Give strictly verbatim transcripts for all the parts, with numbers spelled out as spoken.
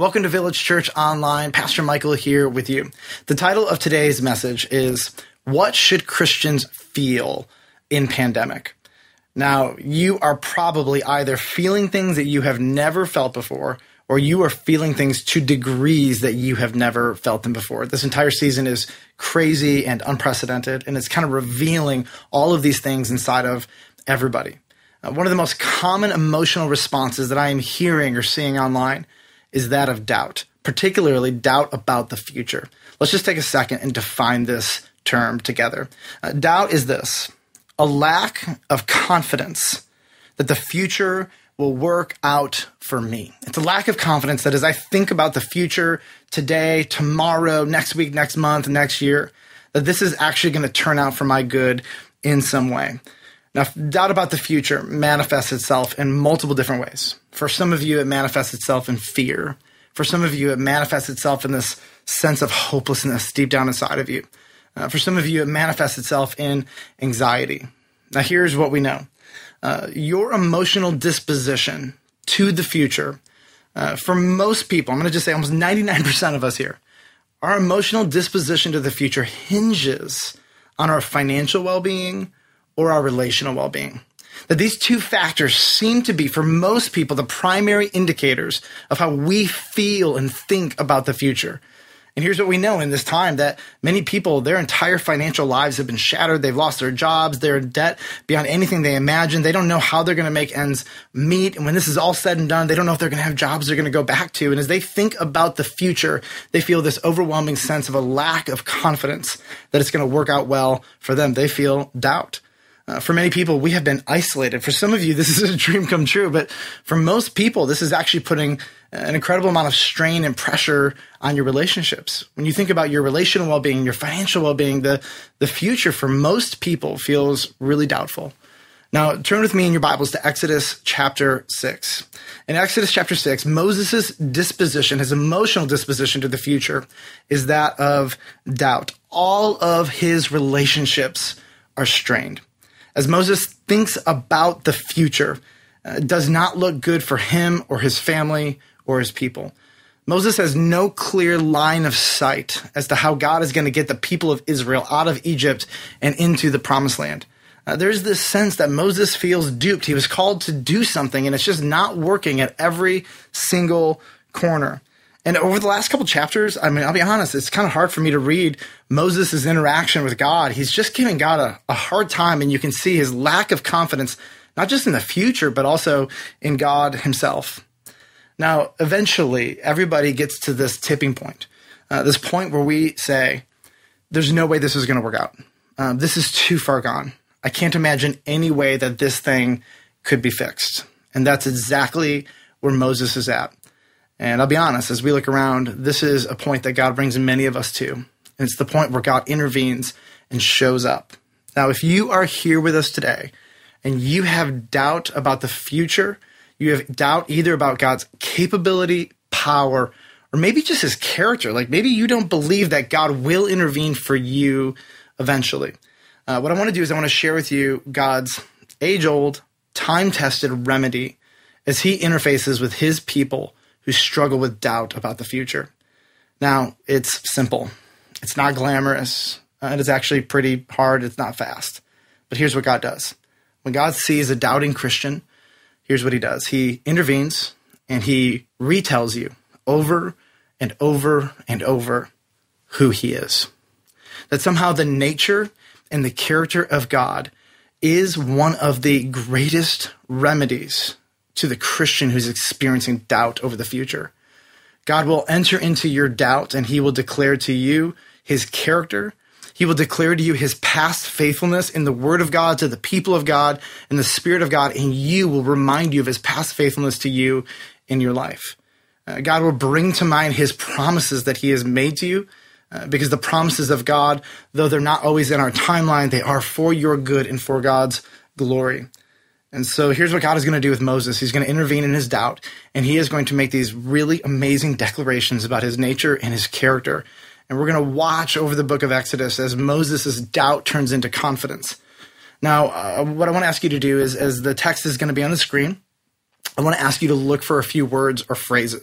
Welcome to Village Church Online. Pastor Michael here with you. The title of today's message is, What Should Christians Feel in Pandemic? Now, you are probably either feeling things that you have never felt before, or you are feeling things to degrees that you have never felt them before. This entire season is crazy and unprecedented, and it's kind of revealing all of these things inside of everybody. Uh, one of the most common emotional responses that I am hearing or seeing online is that of doubt, particularly doubt about the future. Let's just take a second and define this term together. Uh, doubt is this: a lack of confidence that the future will work out for me. It's a lack of confidence that as I think about the future today, tomorrow, next week, next month, next year, that this is actually going to turn out for my good in some way. Now, doubt about the future manifests itself in multiple different ways. For some of you, it manifests itself in fear. For some of you, it manifests itself in this sense of hopelessness deep down inside of you. Uh, for some of you, it manifests itself in anxiety. Now, here's what we know. Uh, your emotional disposition to the future, uh, for most people, I'm going to just say almost ninety-nine percent of us here, our emotional disposition to the future hinges on our financial well-being or our relational well-being. That these two factors seem to be, for most people, the primary indicators of how we feel and think about the future. And here's what we know in this time, that many people, their entire financial lives have been shattered. They've lost their jobs. They're in debt beyond anything they imagine. They don't know how they're going to make ends meet. And when this is all said and done, they don't know if they're going to have jobs they're going to go back to. And as they think about the future, they feel this overwhelming sense of a lack of confidence that it's going to work out well for them. They feel doubt. Uh, for many people, we have been isolated. For some of you, this is a dream come true. But for most people, this is actually putting an incredible amount of strain and pressure on your relationships. When you think about your relational well-being, your financial well-being, the, the future for most people feels really doubtful. Now, turn with me in your Bibles to Exodus chapter six. In Exodus chapter six, Moses' disposition, his emotional disposition to the future, is that of doubt. All of his relationships are strained. As Moses thinks about the future, uh, it does not look good for him or his family or his people. Moses has no clear line of sight as to how God is going to get the people of Israel out of Egypt and into the promised land. Uh, there's this sense that Moses feels duped. He was called to do something, and it's just not working at every single corner. And over the last couple chapters, I mean, I'll be honest, it's kind of hard for me to read Moses' interaction with God. He's just giving God a, a hard time, and you can see his lack of confidence, not just in the future, but also in God himself. Now, eventually, everybody gets to this tipping point, uh, this point where we say, there's no way this is going to work out. Um, this is too far gone. I can't imagine any way that this thing could be fixed. And that's exactly where Moses is at. And I'll be honest, as we look around, this is a point that God brings many of us to. And it's the point where God intervenes and shows up. Now, if you are here with us today and you have doubt about the future, you have doubt either about God's capability, power, or maybe just his character, like maybe you don't believe that God will intervene for you eventually. Uh, what I want to do is I want to share with you God's age-old, time-tested remedy as he interfaces with his people who struggle with doubt about the future. Now, it's simple. It's not glamorous. Uh, and it's actually pretty hard. It's not fast. But here's what God does. When God sees a doubting Christian, here's what he does. He intervenes and he retells you over and over and over who he is. That somehow the nature and the character of God is one of the greatest remedies to the Christian who's experiencing doubt over the future. God will enter into your doubt and he will declare to you his character. He will declare to you his past faithfulness in the word of God to the people of God and the Spirit of God, and you will remind you of his past faithfulness to you in your life. Uh, God will bring to mind his promises that he has made to you, uh, because the promises of God, though they're not always in our timeline, they are for your good and for God's glory. And so here's what God is going to do with Moses. He's going to intervene in his doubt, and he is going to make these really amazing declarations about his nature and his character. And we're going to watch over the book of Exodus as Moses' doubt turns into confidence. Now, uh, what I want to ask you to do is, as the text is going to be on the screen, I want to ask you to look for a few words or phrases.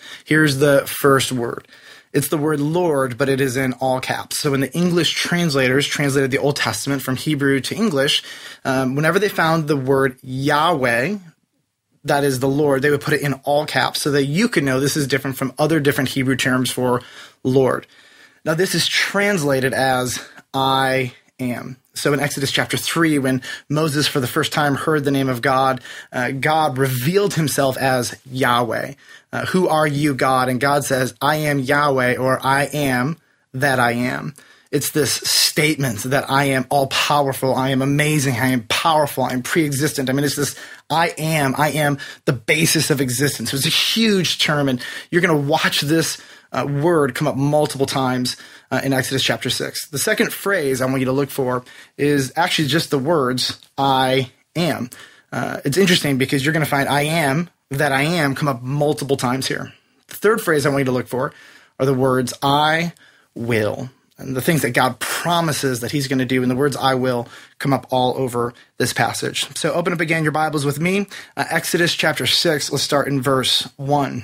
Here's the first word. It's the word Lord, but it is in all caps. So when the English translators translated the Old Testament from Hebrew to English, um, whenever they found the word Yahweh, that is the Lord, they would put it in all caps so that you could know this is different from other different Hebrew terms for Lord. Now, this is translated as I am. So in Exodus chapter three, when Moses for the first time heard the name of God, uh, God revealed himself as Yahweh. Uh, Who are you, God? And God says, I am Yahweh, or I am that I am. It's this statement that I am all-powerful, I am amazing, I am powerful, I am pre-existent. I mean, it's this I am, I am the basis of existence. It's a huge term, and you're going to watch this uh, word come up multiple times uh, in Exodus chapter six. The second phrase I want you to look for is actually just the words, I am. Uh, it's interesting because you're going to find I am, that I am, come up multiple times here. The third phrase I want you to look for are the words, I will. And the things that God promises that he's going to do, and the words I will come up all over this passage. So open up again your Bibles with me. Uh, Exodus chapter six, let's start in verse one.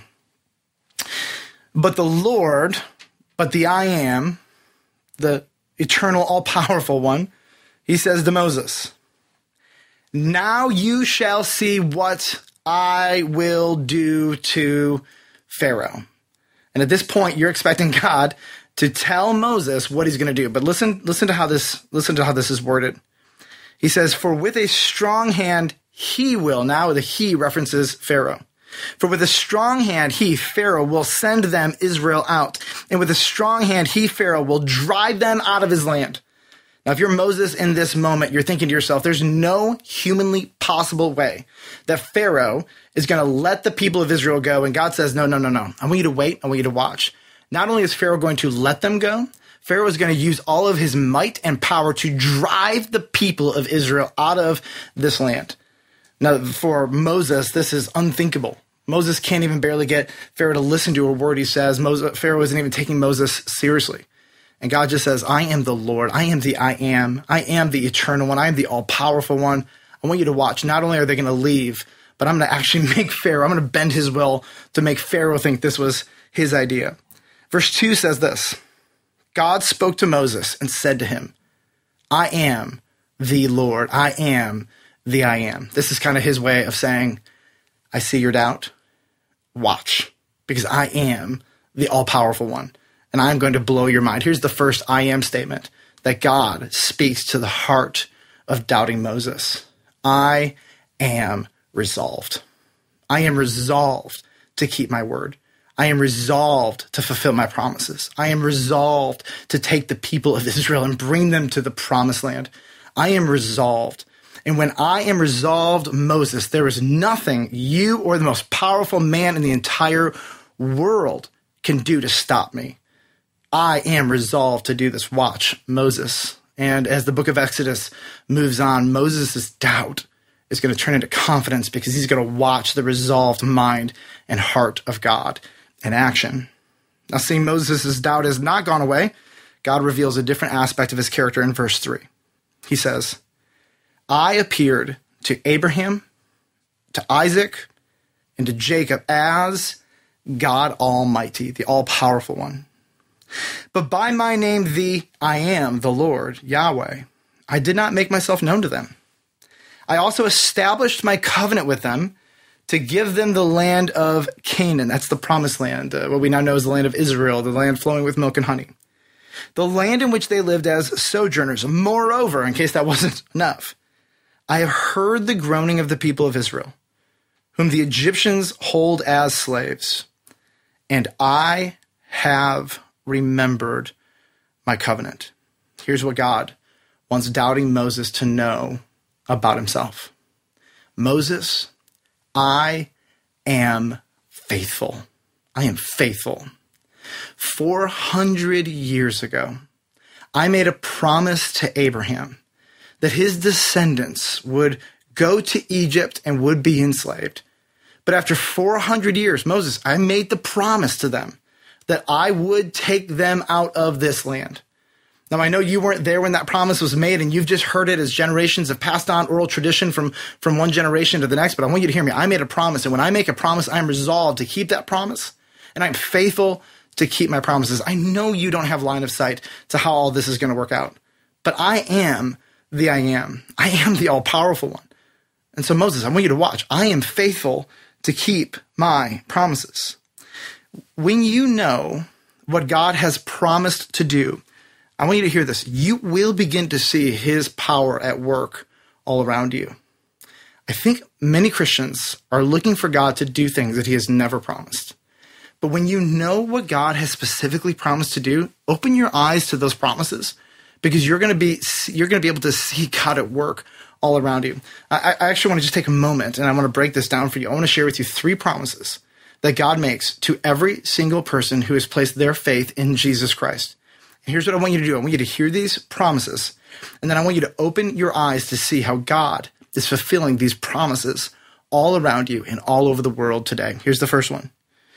But the Lord, but the I am, the eternal, all-powerful one, he says to Moses, now you shall see what I will do to Pharaoh. And at this point, you're expecting God to tell Moses what he's going to do. But listen, listen to how this, listen to how this is worded. He says, for with a strong hand, he will. Now the he references Pharaoh. For with a strong hand, he, Pharaoh, will send them, Israel, out. And with a strong hand, he, Pharaoh, will drive them out of his land. Now, if you're Moses in this moment, you're thinking to yourself, there's no humanly possible way that Pharaoh is going to let the people of Israel go. And God says, no, no, no, no. I want you to wait. I want you to watch. Not only is Pharaoh going to let them go, Pharaoh is going to use all of his might and power to drive the people of Israel out of this land. Now, for Moses, this is unthinkable. Moses can't even barely get Pharaoh to listen to a word he says. Moses, Pharaoh isn't even taking Moses seriously. And God just says, I am the Lord. I am the I am. I am the eternal one. I am the all-powerful one. I want you to watch. Not only are they going to leave, but I'm going to actually make Pharaoh, I'm going to bend his will to make Pharaoh think this was his idea. Verse two says this, God spoke to Moses and said to him, I am the Lord. I am the I am. This is kind of his way of saying, I see your doubt. Watch, because I am the all-powerful one, and I'm going to blow your mind. Here's the first I am statement that God speaks to the heart of doubting Moses. I am resolved. I am resolved to keep my word. I am resolved to fulfill my promises. I am resolved to take the people of Israel and bring them to the promised land. I am resolved. And when I am resolved, Moses, there is nothing you or the most powerful man in the entire world can do to stop me. I am resolved to do this. Watch, Moses. And as the book of Exodus moves on, Moses' doubt is going to turn into confidence because he's going to watch the resolved mind and heart of God in action. Now, seeing Moses' doubt has not gone away, God reveals a different aspect of his character in verse three. He says, I appeared to Abraham, to Isaac, and to Jacob as God Almighty, the all-powerful one. But by my name, the I am, the Lord, Yahweh, I did not make myself known to them. I also established my covenant with them to give them the land of Canaan. That's the promised land, uh, what we now know as the land of Israel, the land flowing with milk and honey. The land in which they lived as sojourners. Moreover, in case that wasn't enough, I have heard the groaning of the people of Israel, whom the Egyptians hold as slaves, and I have remembered my covenant. Here's what God wants doubting Moses to know about himself. Moses, I am faithful. I am faithful. four hundred years ago, I made a promise to Abraham that his descendants would go to Egypt and would be enslaved. But after four hundred years, Moses, I made the promise to them that I would take them out of this land. Now, I know you weren't there when that promise was made, and you've just heard it as generations have passed on oral tradition from, from one generation to the next, but I want you to hear me. I made a promise, and when I make a promise, I'm resolved to keep that promise, and I'm faithful to keep my promises. I know you don't have line of sight to how all this is going to work out, but I am the I am. I am the all-powerful one. And so Moses, I want you to watch. I am faithful to keep my promises. When you know what God has promised to do, I want you to hear this. You will begin to see his power at work all around you. I think many Christians are looking for God to do things that he has never promised. But when you know what God has specifically promised to do, open your eyes to those promises, because you're going to be you're going to be able to see God at work all around you. I, I actually want to just take a moment, and I want to break this down for you. I want to share with you three promises that God makes to every single person who has placed their faith in Jesus Christ. And here's what I want you to do. I want you to hear these promises, and then I want you to open your eyes to see how God is fulfilling these promises all around you and all over the world today. Here's the first one.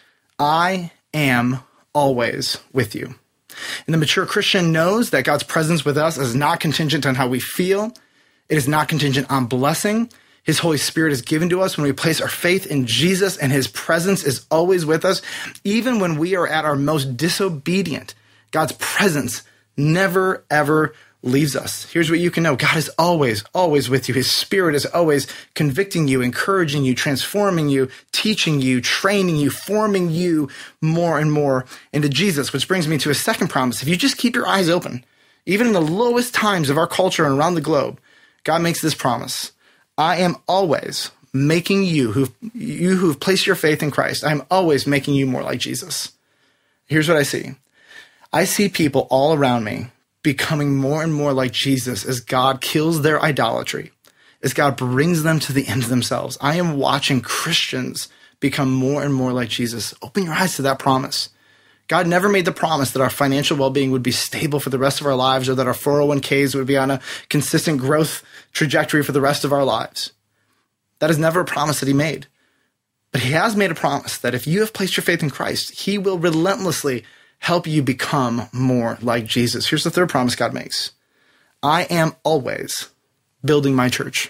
I am always with you. And the mature Christian knows that God's presence with us is not contingent on how we feel. It is not contingent on blessing. His Holy Spirit is given to us when we place our faith in Jesus, and his presence is always with us. Even when we are at our most disobedient, God's presence never, ever leaves us. Here's what you can know. God is always, always with you. His Spirit is always convicting you, encouraging you, transforming you, teaching you, training you, forming you more and more into Jesus, which brings me to a second promise. If you just keep your eyes open, even in the lowest times of our culture and around the globe, God makes this promise. I am always making you, who you who've placed your faith in Christ, I'm always making you more like Jesus. Here's what I see. I see people all around me becoming more and more like Jesus as God kills their idolatry, as God brings them to the end of themselves. I am watching Christians become more and more like Jesus. Open your eyes to that promise. God never made the promise that our financial well-being would be stable for the rest of our lives, or that our four oh one k's would be on a consistent growth trajectory for the rest of our lives. That is never a promise that he made. But he has made a promise that if you have placed your faith in Christ, he will relentlessly help you become more like Jesus. Here's the third promise God makes. I am always building my church.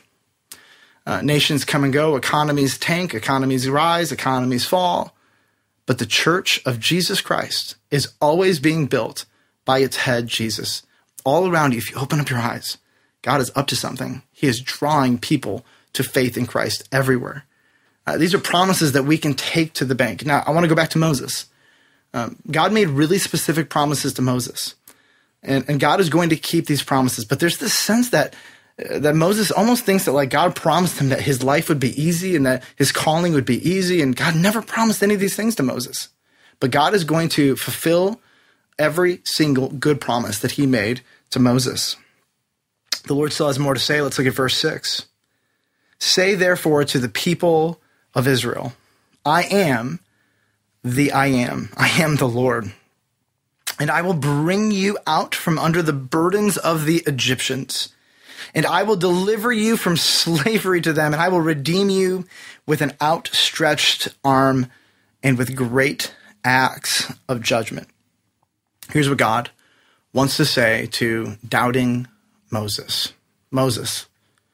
Uh, nations come and go, economies tank, economies rise, economies fall. But the church of Jesus Christ is always being built by its head, Jesus. All around you, if you open up your eyes, God is up to something. He is drawing people to faith in Christ everywhere. Uh, these are promises that we can take to the bank. Now, I want to go back to Moses. Um, God made really specific promises to Moses, and, and God is going to keep these promises. But there's this sense that uh, that Moses almost thinks that like God promised him that his life would be easy and that his calling would be easy, and God never promised any of these things to Moses. But God is going to fulfill every single good promise that he made to Moses. The Lord still has more to say. Let's look at verse six. Say therefore to the people of Israel, I am the I am. I am the Lord. And I will bring you out from under the burdens of the Egyptians. And I will deliver you from slavery to them. And I will redeem you with an outstretched arm and with great acts of judgment. Here's what God wants to say to doubting Moses. Moses,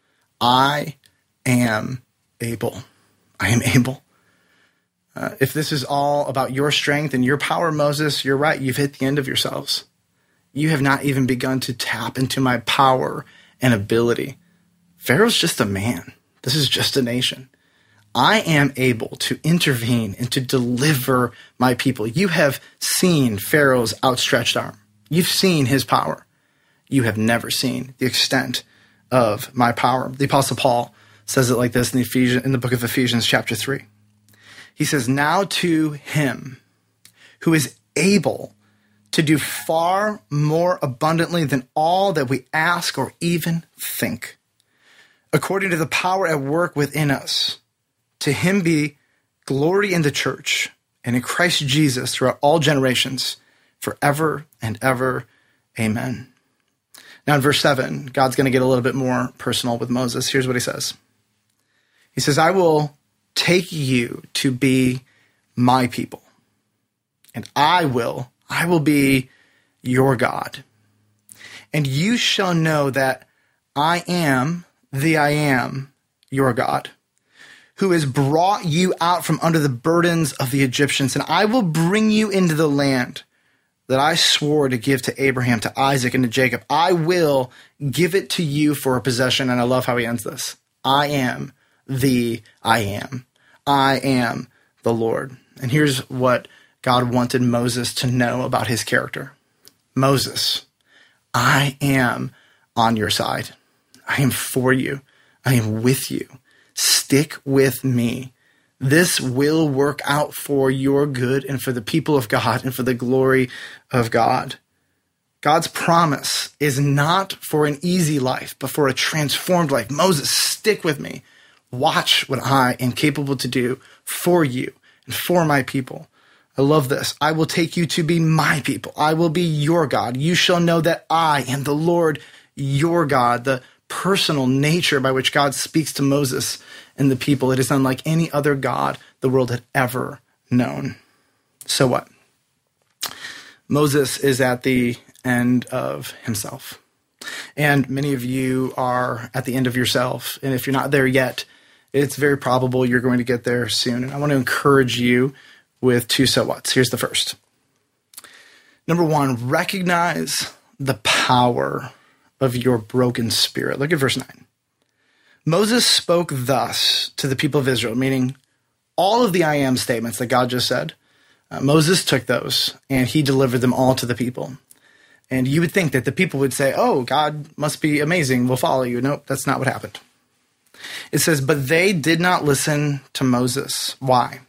I am able. I am able. Uh, if this is all about your strength and your power, Moses, you're right. You've hit the end of yourselves. You have not even begun to tap into my power and ability. Pharaoh's just a man. This is just a nation. I am able to intervene and to deliver my people. You have seen Pharaoh's outstretched arm. You've seen his power. You have never seen the extent of my power. The Apostle Paul says it like this in the, Ephesians, in the book of Ephesians chapter three. He says, now to him who is able to do far more abundantly than all that we ask or even think, according to the power at work within us, to him be glory in the church and in Christ Jesus throughout all generations, forever and ever. Amen. Now in verse seven, God's going to get a little bit more personal with Moses. Here's what he says. He says, I will take you to be my people, and I will, I will be your God. And you shall know that I am the I am, your God, who has brought you out from under the burdens of the Egyptians, and I will bring you into the land that I swore to give to Abraham, to Isaac, and to Jacob. I will give it to you for a possession. And I love how he ends this. I am the I am. I am the Lord. And here's what God wanted Moses to know about his character. Moses, I am on your side. I am for you. I am with you. Stick with me. This will work out for your good and for the people of God and for the glory of God. God's promise is not for an easy life, but for a transformed life. Moses, stick with me. Watch what I am capable to do for you and for my people. I love this. I will take you to be my people. I will be your God. You shall know that I am the Lord, your God. The personal nature by which God speaks to Moses and the people, it is unlike any other God the world had ever known. So what? Moses is at the end of himself. And many of you are at the end of yourself. And if you're not there yet, it's very probable you're going to get there soon. And I want to encourage you with two so whats. Here's the first. Number one, recognize the power of your broken spirit. Look at verse nine. Moses spoke thus to the people of Israel, meaning all of the I am statements that God just said. Uh, Moses took those and he delivered them all to the people. And you would think that the people would say, oh, God must be amazing. We'll follow you. Nope, that's not what happened. It says, but they did not listen to Moses. Why?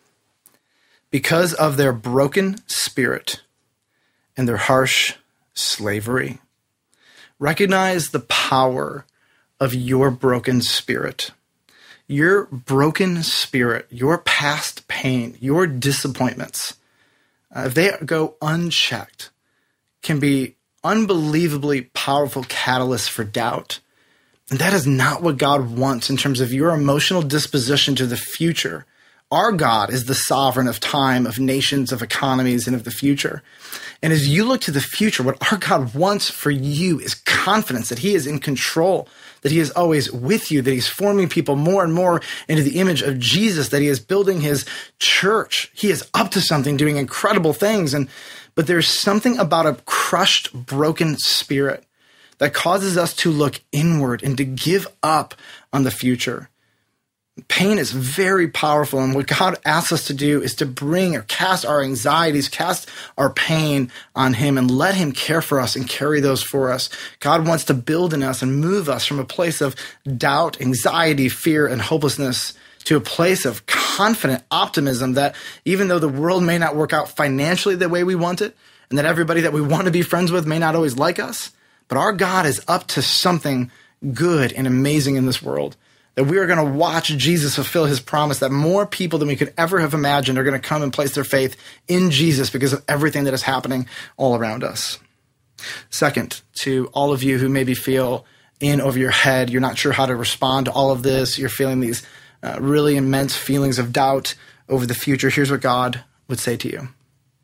Because of their broken spirit and their harsh slavery. Recognize the power of your broken spirit. Your broken spirit, your past pain, your disappointments, uh, if they go unchecked, can be unbelievably powerful catalysts for doubt. And that is not what God wants in terms of your emotional disposition to the future. Our God is the sovereign of time, of nations, of economies, and of the future. And as you look to the future, what our God wants for you is confidence that he is in control, that he is always with you, that he's forming people more and more into the image of Jesus, that he is building his church. He is up to something, doing incredible things. And but there's something about a crushed, broken spirit that causes us to look inward and to give up on the future. Pain is very powerful, and what God asks us to do is to bring or cast our anxieties, cast our pain on him, and let him care for us and carry those for us. God wants to build in us and move us from a place of doubt, anxiety, fear, and hopelessness to a place of confident optimism that even though the world may not work out financially the way we want it, and that everybody that we want to be friends with may not always like us, but our God is up to something good and amazing in this world. That we are going to watch Jesus fulfill his promise that more people than we could ever have imagined are going to come and place their faith in Jesus because of everything that is happening all around us. Second, to all of you who maybe feel in over your head, you're not sure how to respond to all of this, you're feeling these uh, really immense feelings of doubt over the future, here's what God would say to you.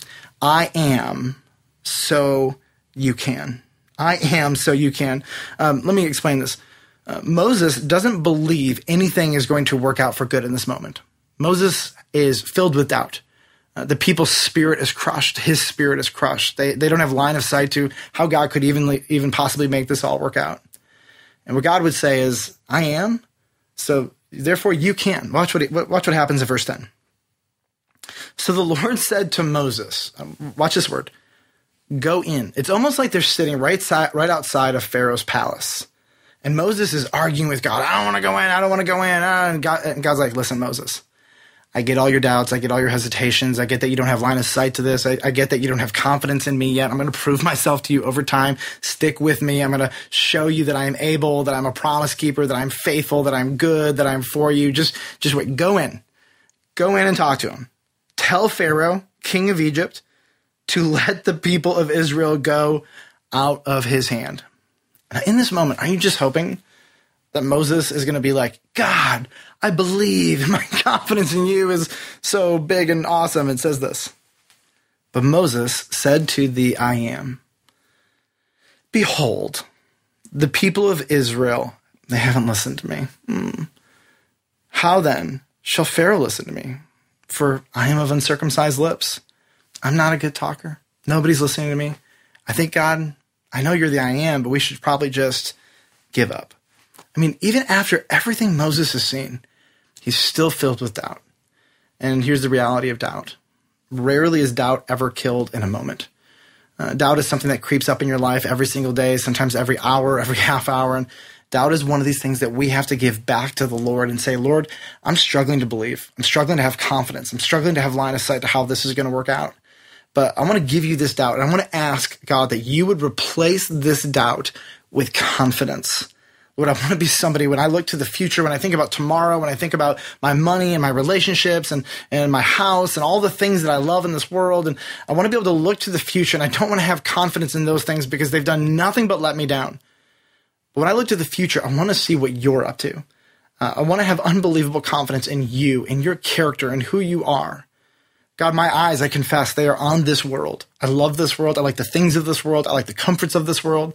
I am so you can. I am so you can. Um, let me explain this. Uh, Moses doesn't believe anything is going to work out for good in this moment. Moses is filled with doubt. Uh, the people's spirit is crushed. His spirit is crushed. They they don't have line of sight to how God could even, even possibly make this all work out. And what God would say is, I am, so therefore you can. Watch what, it, watch what happens in verse ten. So the Lord said to Moses, um, watch this word, go in. It's almost like they're sitting right, side, right outside of Pharaoh's palace. And Moses is arguing with God. I don't want to go in. I don't want to go in. And, God, and God's like, listen, Moses, I get all your doubts. I get all your hesitations. I get that you don't have line of sight to this. I, I get that you don't have confidence in me yet. I'm going to prove myself to you over time. Stick with me. I'm going to show you that I am able, that I'm a promise keeper, that I'm faithful, that I'm good, that I'm for you. Just, just wait. Go in. Go in and talk to him. Tell Pharaoh, king of Egypt, to let the people of Israel go out of his hand. Now, in this moment, are you just hoping that Moses is going to be like, God, I believe, my confidence in you is so big and awesome? It says this. But Moses said to the I am, behold, the people of Israel, they haven't listened to me. Hmm. How then Shall Pharaoh listen to me? For I am of uncircumcised lips. I'm not a good talker. Nobody's listening to me. I think, God, I know you're the I am, but we should probably just give up. I mean, even after everything Moses has seen, he's still filled with doubt. And here's the reality of doubt. Rarely is doubt ever killed in a moment. Uh, doubt is something that creeps up in your life every single day, sometimes every hour, every half hour. And doubt is one of these things that we have to give back to the Lord and say, Lord, I'm struggling to believe. I'm struggling to have confidence. I'm struggling to have line of sight to how this is going to work out. But I want to give you this doubt. And I want to ask God that you would replace this doubt with confidence. Lord, I want to be somebody when I look to the future, when I think about tomorrow, when I think about my money and my relationships and, and my house and all the things that I love in this world. And I want to be able to look to the future, and I don't want to have confidence in those things because they've done nothing but let me down. But when I look to the future, I want to see what you're up to. Uh, I want to have unbelievable confidence in you, in your character, and who you are. God, my eyes, I confess, they are on this world. I love this world. I like the things of this world. I like the comforts of this world.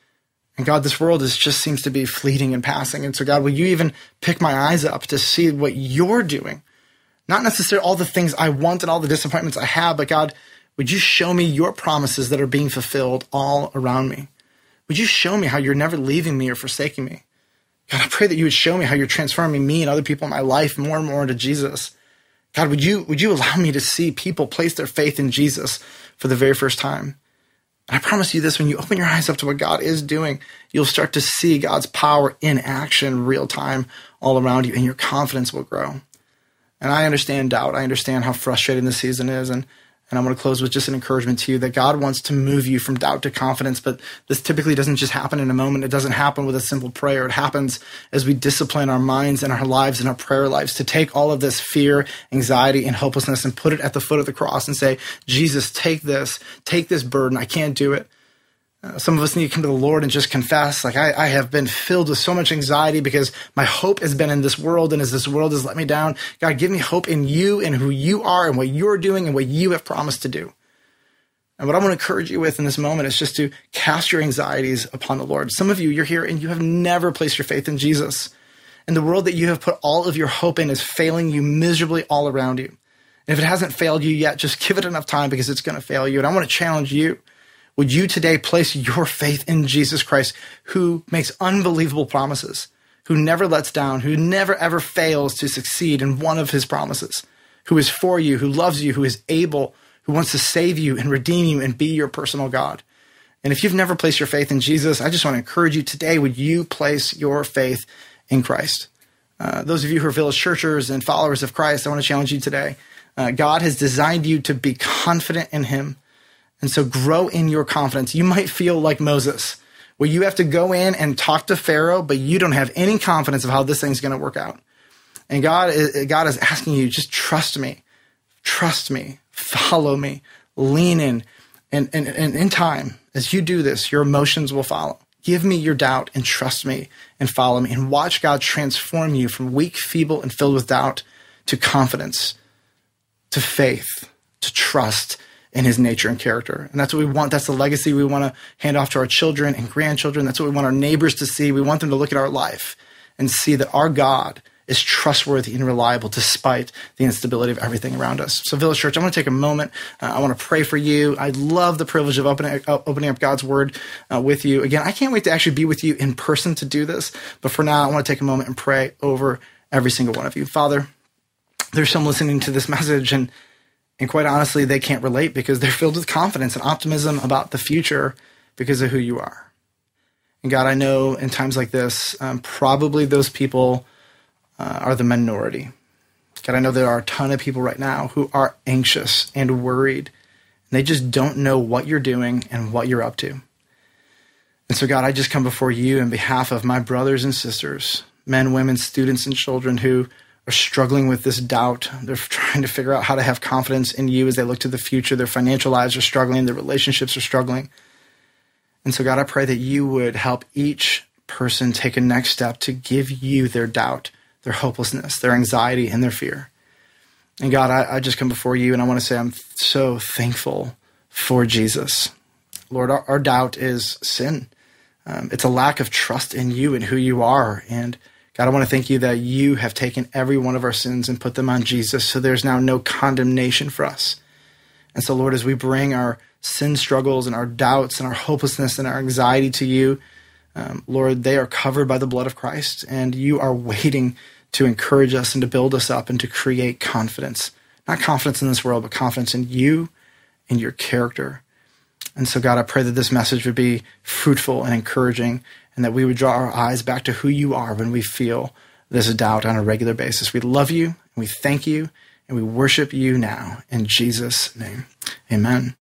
And God, this world is just seems to be fleeting and passing. And so God, will you even pick my eyes up to see what you're doing? Not necessarily all the things I want and all the disappointments I have, but God, would you show me your promises that are being fulfilled all around me? Would you show me how you're never leaving me or forsaking me? God, I pray that you would show me how you're transforming me and other people in my life more and more into Jesus. God, would you, would you allow me to see people place their faith in Jesus for the very first time? And I promise you this, when you open your eyes up to what God is doing, you'll start to see God's power in action real time all around you, and your confidence will grow. And I understand doubt. I understand how frustrating this season is. And, and I want to close with just an encouragement to you that God wants to move you from doubt to confidence, but this typically doesn't just happen in a moment. It doesn't happen with a simple prayer. It happens as we discipline our minds and our lives and our prayer lives to take all of this fear, anxiety, and hopelessness and put it at the foot of the cross and say, Jesus, take this, take this burden. I can't do it. Uh, some of us need to come to the Lord and just confess, like, I, I have been filled with so much anxiety because my hope has been in this world, and as this world has let me down, God, give me hope in you and who you are and what you're doing and what you have promised to do. And what I want to encourage you with in this moment is just to cast your anxieties upon the Lord. Some of you, you're here and you have never placed your faith in Jesus. And the world that you have put all of your hope in is failing you miserably all around you. And if it hasn't failed you yet, just give it enough time because it's going to fail you. And I want to challenge you. Would you today place your faith in Jesus Christ, who makes unbelievable promises, who never lets down, who never ever fails to succeed in one of his promises, who is for you, who loves you, who is able, who wants to save you and redeem you and be your personal God? And if you've never placed your faith in Jesus, I just want to encourage you today, would you place your faith in Christ? Uh, those of you who are Village Churchers and followers of Christ, I want to challenge you today. Uh, God has designed you to be confident in him. And so grow in your confidence. You might feel like Moses, where you have to go in and talk to Pharaoh, but you don't have any confidence of how this thing's going to work out. And God is, God is asking you, just trust me, trust me, follow me, lean in. And, and, and in time, as you do this, your emotions will follow. Give me your doubt and trust me and follow me, and watch God transform you from weak, feeble, and filled with doubt to confidence, to faith, to trust in his nature and character. And that's what we want. That's the legacy we want to hand off to our children and grandchildren. That's what we want our neighbors to see. We want them to look at our life and see that our God is trustworthy and reliable despite the instability of everything around us. So Village Church, I want to take a moment. Uh, I want to pray for you. I love the privilege of opening, uh, opening up God's word uh, with you. Again, I can't wait to actually be with you in person to do this. But for now, I want to take a moment and pray over every single one of you. Father, there's some listening to this message, and And quite honestly, they can't relate because they're filled with confidence and optimism about the future because of who you are. And God, I know in times like this, um, probably those people uh, are the minority. God, I know there are a ton of people right now who are anxious and worried, and they just don't know what you're doing and what you're up to. And so, God, I just come before you on behalf of my brothers and sisters, men, women, students, and children who are struggling with this doubt. They're trying to figure out how to have confidence in you as they look to the future. Their financial lives are struggling. Their relationships are struggling. And so, God, I pray that you would help each person take a next step to give you their doubt, their hopelessness, their anxiety, and their fear. And God, I, I just come before you, and I want to say I'm so thankful for Jesus. Lord, our, our doubt is sin. Um, it's a lack of trust in you and who you are. And God, I want to thank you that you have taken every one of our sins and put them on Jesus, so there's now no condemnation for us. And so, Lord, as we bring our sin struggles and our doubts and our hopelessness and our anxiety to you, um, Lord, they are covered by the blood of Christ, and you are waiting to encourage us and to build us up and to create confidence. Not confidence in this world, but confidence in you and your character. And so, God, I pray that this message would be fruitful and encouraging, and that we would draw our eyes back to who you are when we feel this doubt on a regular basis. We love you, and we thank you, and we worship you now. In Jesus' name, amen.